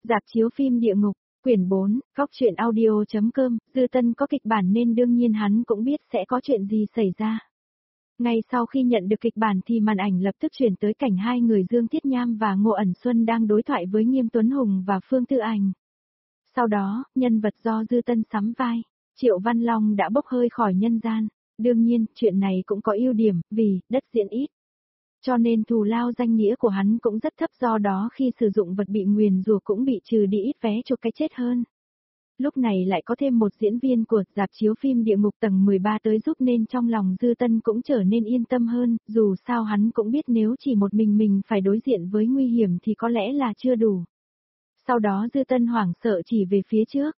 Rạp chiếu phim Địa Ngục, quyển 4, góc truyện audio.com, Dư Tân có kịch bản nên đương nhiên hắn cũng biết sẽ có chuyện gì xảy ra. Ngay sau khi nhận được kịch bản thì màn ảnh lập tức chuyển tới cảnh hai người Dương Tiết Nham và Ngô Ẩn Xuân đang đối thoại với Nghiêm Tuấn Hùng và Phương Tư Ảnh. Sau đó, nhân vật do Dư Tân sắm vai, Triệu Văn Long đã bốc hơi khỏi nhân gian. Đương nhiên, chuyện này cũng có ưu điểm, vì đất diễn ít. Cho nên thù lao danh nghĩa của hắn cũng rất thấp, do đó khi sử dụng vật bị nguyền rủa cũng bị trừ đi ít vé cho cái chết hơn. Lúc này lại có thêm một diễn viên của rạp chiếu phim Địa Ngục tầng 13 tới giúp nên trong lòng Dư Tân cũng trở nên yên tâm hơn, dù sao hắn cũng biết nếu chỉ một mình phải đối diện với nguy hiểm thì có lẽ là chưa đủ. Sau đó Dư Tân hoảng sợ chỉ về phía trước,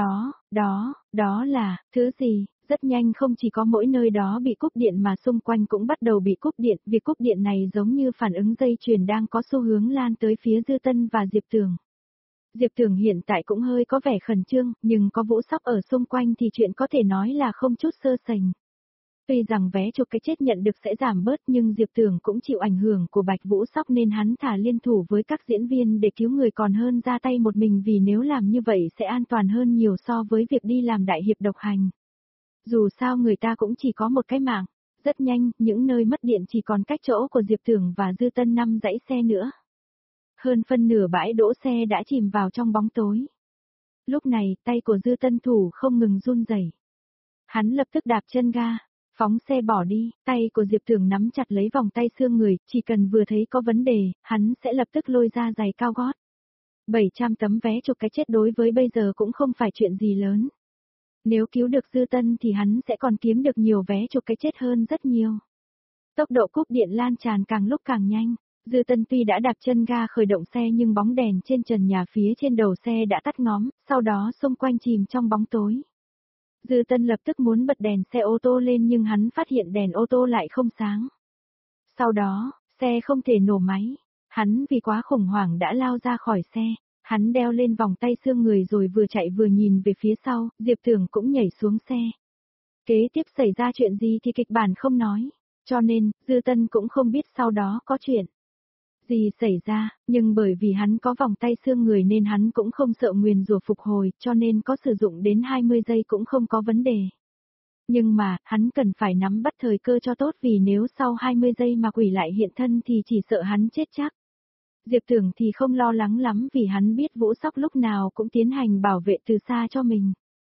đó là, thứ gì? Rất nhanh không chỉ có mỗi nơi đó bị cúp điện mà xung quanh cũng bắt đầu bị cúp điện, việc cúp điện này giống như phản ứng dây chuyền đang có xu hướng lan tới phía Dư Tân và Diệp Tường. Diệp Tường hiện tại cũng hơi có vẻ khẩn trương, nhưng có Vũ Sóc ở xung quanh thì chuyện có thể nói là không chút sơ sành. Tuy rằng vé chụp cái chết nhận được sẽ giảm bớt nhưng Diệp Tường cũng chịu ảnh hưởng của Bạch Vũ Sóc nên hắn thả liên thủ với các diễn viên để cứu người còn hơn ra tay một mình, vì nếu làm như vậy sẽ an toàn hơn nhiều so với việc đi làm đại hiệp độc hành. Dù sao người ta cũng chỉ có một cái mạng. Rất nhanh, những nơi mất điện chỉ còn cách chỗ của Diệp Tường và Dư Tân 5 dãy xe nữa. Hơn phân nửa bãi đỗ xe đã chìm vào trong bóng tối. Lúc này, tay của Dư Tân thủ không ngừng run rẩy. Hắn lập tức đạp chân ga, phóng xe bỏ đi, tay của Diệp Tường nắm chặt lấy vòng tay xương người, chỉ cần vừa thấy có vấn đề, hắn sẽ lập tức lôi ra giày cao gót. 700 tấm vé chụp cái chết đối với bây giờ cũng không phải chuyện gì lớn. Nếu cứu được Dư Tân thì hắn sẽ còn kiếm được nhiều vé chụp cái chết hơn rất nhiều. Tốc độ cúp điện lan tràn càng lúc càng nhanh. Dư Tân tuy đã đạp chân ga khởi động xe nhưng bóng đèn trên trần nhà phía trên đầu xe đã tắt ngóm, sau đó xung quanh chìm trong bóng tối. Dư Tân lập tức muốn bật đèn xe ô tô lên nhưng hắn phát hiện đèn ô tô lại không sáng. Sau đó, xe không thể nổ máy. Hắn vì quá khủng hoảng đã lao ra khỏi xe. Hắn đeo lên vòng tay xương người rồi vừa chạy vừa nhìn về phía sau, Diệp Tường cũng nhảy xuống xe. Kế tiếp xảy ra chuyện gì thì kịch bản không nói, cho nên, Dư Tân cũng không biết sau đó có chuyện gì xảy ra, nhưng bởi vì hắn có vòng tay xương người nên hắn cũng không sợ nguyền rủa phục hồi, cho nên có sử dụng đến 20 giây cũng không có vấn đề. Nhưng mà, hắn cần phải nắm bắt thời cơ cho tốt, vì nếu sau 20 giây mà quỷ lại hiện thân thì chỉ sợ hắn chết chắc. Diệp Tường thì không lo lắng lắm vì hắn biết Vũ Sóc lúc nào cũng tiến hành bảo vệ từ xa cho mình.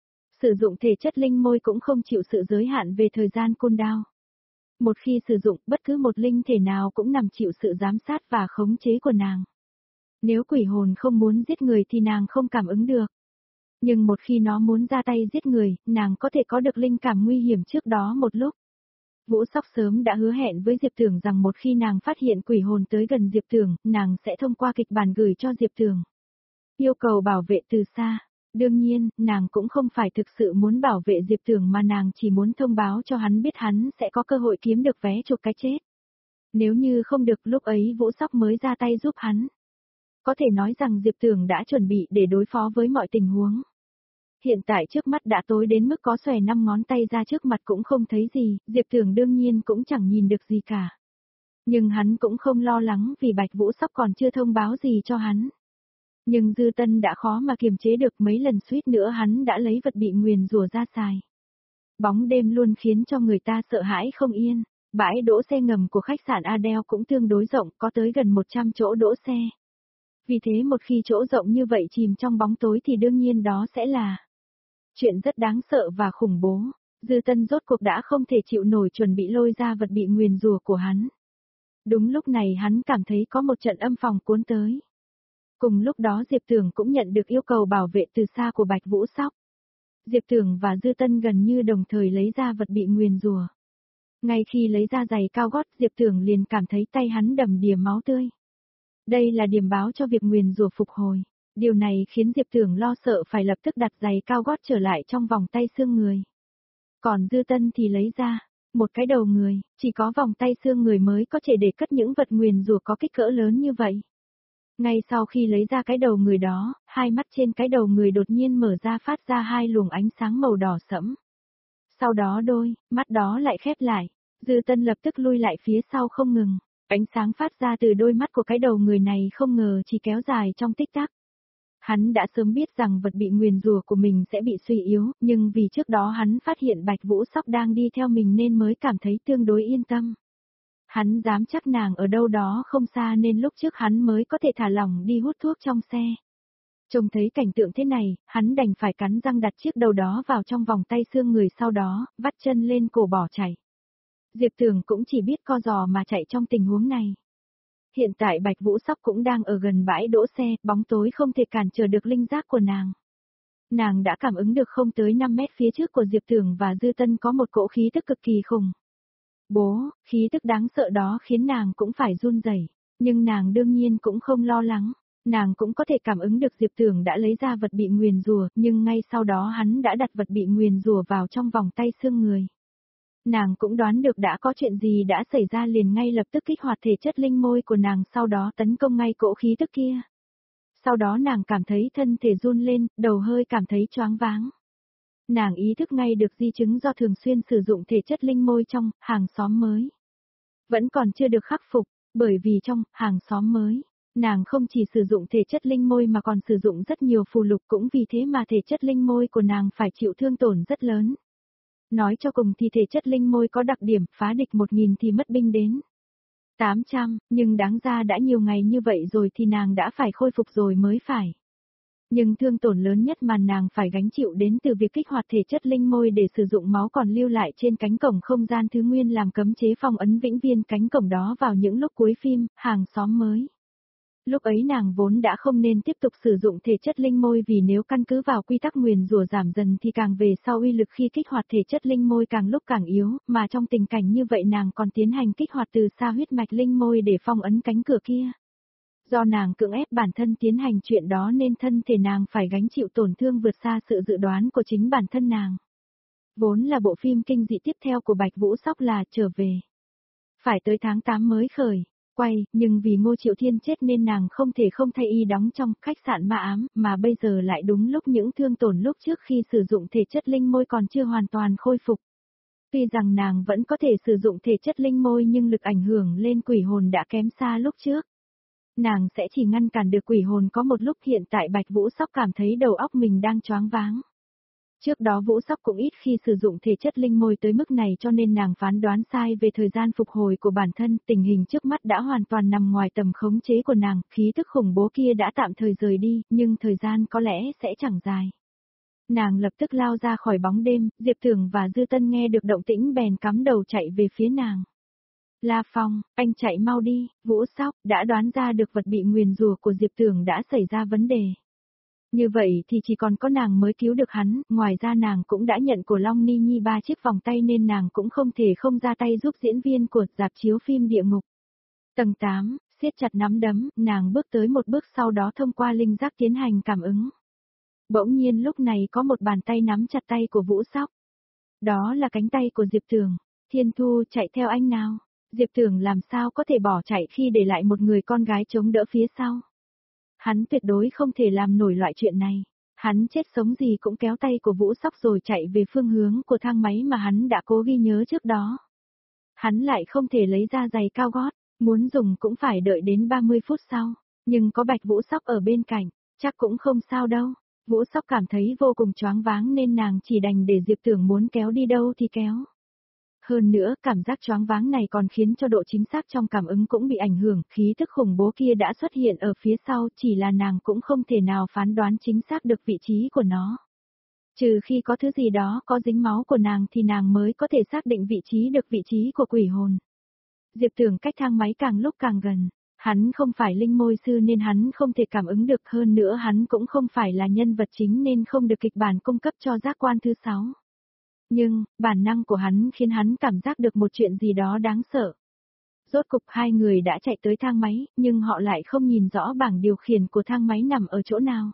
Sử dụng thể chất linh môi cũng không chịu sự giới hạn về thời gian cooldown. Một khi sử dụng, bất cứ một linh thể nào cũng nằm chịu sự giám sát và khống chế của nàng. Nếu quỷ hồn không muốn giết người thì nàng không cảm ứng được. Nhưng một khi nó muốn ra tay giết người, nàng có thể có được linh cảm nguy hiểm trước đó một lúc. Vũ Sóc sớm đã hứa hẹn với Diệp Tường rằng một khi nàng phát hiện quỷ hồn tới gần Diệp Tường, nàng sẽ thông qua kịch bản gửi cho Diệp Tường. Yêu cầu bảo vệ từ xa. Đương nhiên, nàng cũng không phải thực sự muốn bảo vệ Diệp Tường mà nàng chỉ muốn thông báo cho hắn biết hắn sẽ có cơ hội kiếm được vé chụp cái chết. Nếu như không được, lúc ấy Vũ Sóc mới ra tay giúp hắn. Có thể nói rằng Diệp Tường đã chuẩn bị để đối phó với mọi tình huống. Hiện tại trước mắt đã tối đến mức có xòe 5 ngón tay ra trước mặt cũng không thấy gì, Diệp Tường đương nhiên cũng chẳng nhìn được gì cả. Nhưng hắn cũng không lo lắng vì Bạch Vũ Sóc còn chưa thông báo gì cho hắn. Nhưng Dư Tân đã khó mà kiềm chế được, mấy lần suýt nữa hắn đã lấy vật bị nguyền rủa ra xài. Bóng đêm luôn khiến cho người ta sợ hãi không yên. Bãi đỗ xe ngầm của khách sạn Adele cũng tương đối rộng, có tới gần 100 chỗ đỗ xe. Vì thế một khi chỗ rộng như vậy chìm trong bóng tối thì đương nhiên đó sẽ là chuyện rất đáng sợ và khủng bố. Dư Tân rốt cuộc đã không thể chịu nổi, chuẩn bị lôi ra vật bị nguyền rủa của hắn. Đúng lúc này hắn cảm thấy có một trận âm phòng cuốn tới. Cùng lúc đó Diệp Tường cũng nhận được yêu cầu bảo vệ từ xa của Bạch Vũ Sóc. Diệp Tường và Dư Tân gần như đồng thời lấy ra vật bị nguyền rủa. Ngay khi lấy ra giày cao gót, Diệp Tường liền cảm thấy tay hắn đầm đìa máu tươi. Đây là điểm báo cho việc nguyền rủa phục hồi. Điều này khiến Diệp Tường lo sợ phải lập tức đặt giày cao gót trở lại trong vòng tay xương người. Còn Dư Tân thì lấy ra một cái đầu người, chỉ có vòng tay xương người mới có thể để cất những vật nguyền rủa có kích cỡ lớn như vậy. Ngay sau khi lấy ra cái đầu người đó, hai mắt trên cái đầu người đột nhiên mở ra, phát ra hai luồng ánh sáng màu đỏ sẫm. Sau đó đôi mắt đó lại khép lại. Dư Tân lập tức lui lại phía sau không ngừng. Ánh sáng phát ra từ đôi mắt của cái đầu người này không ngờ chỉ kéo dài trong tích tắc. Hắn đã sớm biết rằng vật bị nguyền rủa của mình sẽ bị suy yếu, nhưng vì trước đó hắn phát hiện Bạch Vũ Sóc đang đi theo mình nên mới cảm thấy tương đối yên tâm. Hắn dám chắc nàng ở đâu đó không xa nên lúc trước hắn mới có thể thả lỏng đi hút thuốc trong xe. Trông thấy cảnh tượng thế này, hắn đành phải cắn răng đặt chiếc đầu đó vào trong vòng tay xương người, sau đó, vắt chân lên cổ bỏ chạy. Diệp Tường cũng chỉ biết co giò mà chạy trong tình huống này. Hiện tại Bạch Vũ Sóc cũng đang ở gần bãi đỗ xe, bóng tối không thể cản trở được linh giác của nàng. Nàng đã cảm ứng được không tới 5 mét phía trước của Diệp Tường và Dư Tân có một cỗ khí tức cực kỳ khủng. Bố, khí tức đáng sợ đó khiến nàng cũng phải run rẩy, nhưng nàng đương nhiên cũng không lo lắng. Nàng cũng có thể cảm ứng được Diệp Tường đã lấy ra vật bị nguyền rủa, nhưng ngay sau đó hắn đã đặt vật bị nguyền rủa vào trong vòng tay xương người. Nàng cũng đoán được đã có chuyện gì đã xảy ra, liền ngay lập tức kích hoạt thể chất linh môi của nàng, sau đó tấn công ngay cỗ khí tức kia. Sau đó nàng cảm thấy thân thể run lên, đầu hơi cảm thấy choáng váng. Nàng ý thức ngay được di chứng do thường xuyên sử dụng thể chất linh môi trong hàng xóm mới. Vẫn còn chưa được khắc phục, bởi vì trong hàng xóm mới, nàng không chỉ sử dụng thể chất linh môi mà còn sử dụng rất nhiều phù lục, cũng vì thế mà thể chất linh môi của nàng phải chịu thương tổn rất lớn. Nói cho cùng thì thể chất linh môi có đặc điểm phá địch 1000 thì mất binh đến 800, nhưng đáng ra đã nhiều ngày như vậy rồi thì nàng đã phải khôi phục rồi mới phải. Nhưng thương tổn lớn nhất mà nàng phải gánh chịu đến từ việc kích hoạt thể chất linh môi để sử dụng máu còn lưu lại trên cánh cổng không gian thứ nguyên làm cấm chế phong ấn vĩnh viên cánh cổng đó vào những lúc cuối phim, hàng xóm mới. Lúc ấy nàng vốn đã không nên tiếp tục sử dụng thể chất linh môi, vì nếu căn cứ vào quy tắc nguyền rủa giảm dần thì càng về sau uy lực khi kích hoạt thể chất linh môi càng lúc càng yếu, mà trong tình cảnh như vậy nàng còn tiến hành kích hoạt từ xa huyết mạch linh môi để phong ấn cánh cửa kia. Do nàng cưỡng ép bản thân tiến hành chuyện đó nên thân thể nàng phải gánh chịu tổn thương vượt xa sự dự đoán của chính bản thân nàng. Vốn là bộ phim kinh dị tiếp theo của Bạch Vũ Sóc là Trở Về. Phải tới tháng 8 mới khởi quay, nhưng vì Ngô Triệu Thiên chết nên nàng không thể không thay y đóng trong khách sạn ma ám, mà bây giờ lại đúng lúc những thương tổn lúc trước khi sử dụng thể chất linh môi còn chưa hoàn toàn khôi phục. Tuy rằng nàng vẫn có thể sử dụng thể chất linh môi nhưng lực ảnh hưởng lên quỷ hồn đã kém xa lúc trước. Nàng sẽ chỉ ngăn cản được quỷ hồn có một lúc. Hiện tại Bạch Vũ Sóc cảm thấy đầu óc mình đang choáng váng. Trước đó Vũ Sóc cũng ít khi sử dụng thể chất linh môi tới mức này cho nên nàng phán đoán sai về thời gian phục hồi của bản thân, tình hình trước mắt đã hoàn toàn nằm ngoài tầm khống chế của nàng, khí tức khủng bố kia đã tạm thời rời đi, nhưng thời gian có lẽ sẽ chẳng dài. Nàng lập tức lao ra khỏi bóng đêm, Diệp Tường và Dư Tân nghe được động tĩnh bèn cắm đầu chạy về phía nàng. La Phong, anh chạy mau đi, Vũ Sóc đã đoán ra được vật bị nguyền rủa của Diệp Tường đã xảy ra vấn đề. Như vậy thì chỉ còn có nàng mới cứu được hắn, ngoài ra nàng cũng đã nhận của Long Ni Nhi 3 chiếc vòng tay nên nàng cũng không thể không ra tay giúp diễn viên của rạp chiếu phim Địa Ngục. Tầng 8, siết chặt nắm đấm, nàng bước tới một bước, sau đó thông qua linh giác tiến hành cảm ứng. Bỗng nhiên lúc này có một bàn tay nắm chặt tay của Vũ Sóc. Đó là cánh tay của Diệp Tường. Thiên Thu, chạy theo anh nào. Diệp Tường làm sao có thể bỏ chạy khi để lại một người con gái chống đỡ phía sau. Hắn tuyệt đối không thể làm nổi loại chuyện này. Hắn chết sống gì cũng kéo tay của Vũ Sóc rồi chạy về phương hướng của thang máy mà hắn đã cố ghi nhớ trước đó. Hắn lại không thể lấy ra giày cao gót, muốn dùng cũng phải đợi đến 30 phút sau. Nhưng có Bạch Vũ Sóc ở bên cạnh, chắc cũng không sao đâu. Vũ Sóc cảm thấy vô cùng choáng váng nên nàng chỉ đành để Diệp Tường muốn kéo đi đâu thì kéo. Hơn nữa, cảm giác choáng váng này còn khiến cho độ chính xác trong cảm ứng cũng bị ảnh hưởng, khí tức khủng bố kia đã xuất hiện ở phía sau, chỉ là nàng cũng không thể nào phán đoán chính xác được vị trí của nó. Trừ khi có thứ gì đó có dính máu của nàng thì nàng mới có thể xác định vị trí của quỷ hồn. Diệp Tường cách thang máy càng lúc càng gần. Hắn không phải linh môi sư nên hắn không thể cảm ứng được, hơn nữa hắn cũng không phải là nhân vật chính nên không được kịch bản cung cấp cho giác quan thứ 6. Nhưng, bản năng của hắn khiến hắn cảm giác được một chuyện gì đó đáng sợ. Rốt cục hai người đã chạy tới thang máy, nhưng họ lại không nhìn rõ bảng điều khiển của thang máy nằm ở chỗ nào.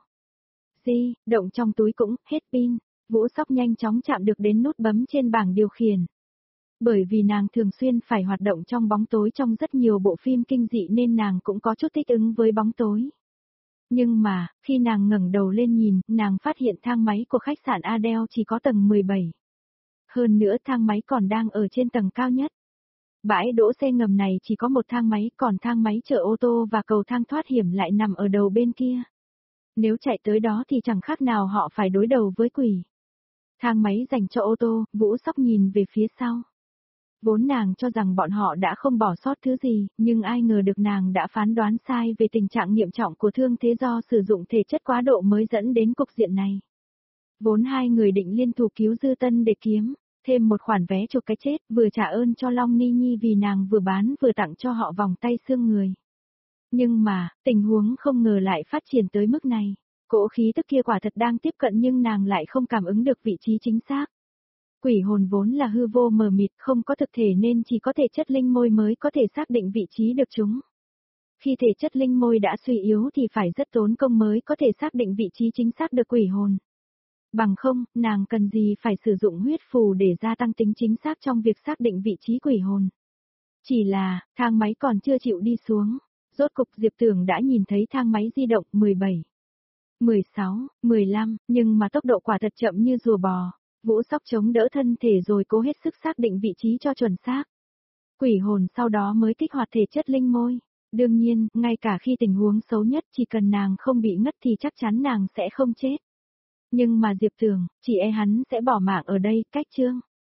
Động trong túi cũng hết pin. Vũ Sóc nhanh chóng chạm được đến nút bấm trên bảng điều khiển. Bởi vì nàng thường xuyên phải hoạt động trong bóng tối trong rất nhiều bộ phim kinh dị nên nàng cũng có chút thích ứng với bóng tối. Nhưng mà, khi nàng ngẩng đầu lên nhìn, nàng phát hiện thang máy của khách sạn Adele chỉ có tầng 17. Hơn nữa thang máy còn đang ở trên tầng cao nhất. Bãi đỗ xe ngầm này chỉ có một thang máy, còn thang máy chở ô tô và cầu thang thoát hiểm lại nằm ở đầu bên kia. Nếu chạy tới đó thì chẳng khác nào họ phải đối đầu với quỷ. Thang máy dành cho ô tô, Vũ Sóc nhìn về phía sau. Vốn nàng cho rằng bọn họ đã không bỏ sót thứ gì, nhưng ai ngờ được nàng đã phán đoán sai về tình trạng nghiêm trọng của thương thế do sử dụng thể chất quá độ mới dẫn đến cục diện này. Vốn hai người định liên thủ cứu Dư Tân để kiếm thêm một khoản vé chuộc cái chết, vừa trả ơn cho Long Ni Nhi vì nàng vừa bán vừa tặng cho họ vòng tay xương người. Nhưng mà, tình huống không ngờ lại phát triển tới mức này. Cỗ khí tức kia quả thật đang tiếp cận nhưng nàng lại không cảm ứng được vị trí chính xác. Quỷ hồn vốn là hư vô mờ mịt, không có thực thể nên chỉ có thể chất linh môi mới có thể xác định vị trí được chúng. Khi thể chất linh môi đã suy yếu thì phải rất tốn công mới có thể xác định vị trí chính xác được quỷ hồn. Bằng không, nàng cần gì phải sử dụng huyết phù để gia tăng tính chính xác trong việc xác định vị trí quỷ hồn. Chỉ là, thang máy còn chưa chịu đi xuống. Rốt cục Diệp Tưởng đã nhìn thấy thang máy di động 17, 16, 15, nhưng mà tốc độ quả thật chậm như rùa bò. Vũ Sóc chống đỡ thân thể rồi cố hết sức xác định vị trí cho chuẩn xác. Quỷ hồn sau đó mới kích hoạt thể chất linh môi. Đương nhiên, ngay cả khi tình huống xấu nhất chỉ cần nàng không bị ngất thì chắc chắn nàng sẽ không chết. Nhưng mà Diệp Tưởng, chỉ e hắn sẽ bỏ mạng ở đây, cách chương.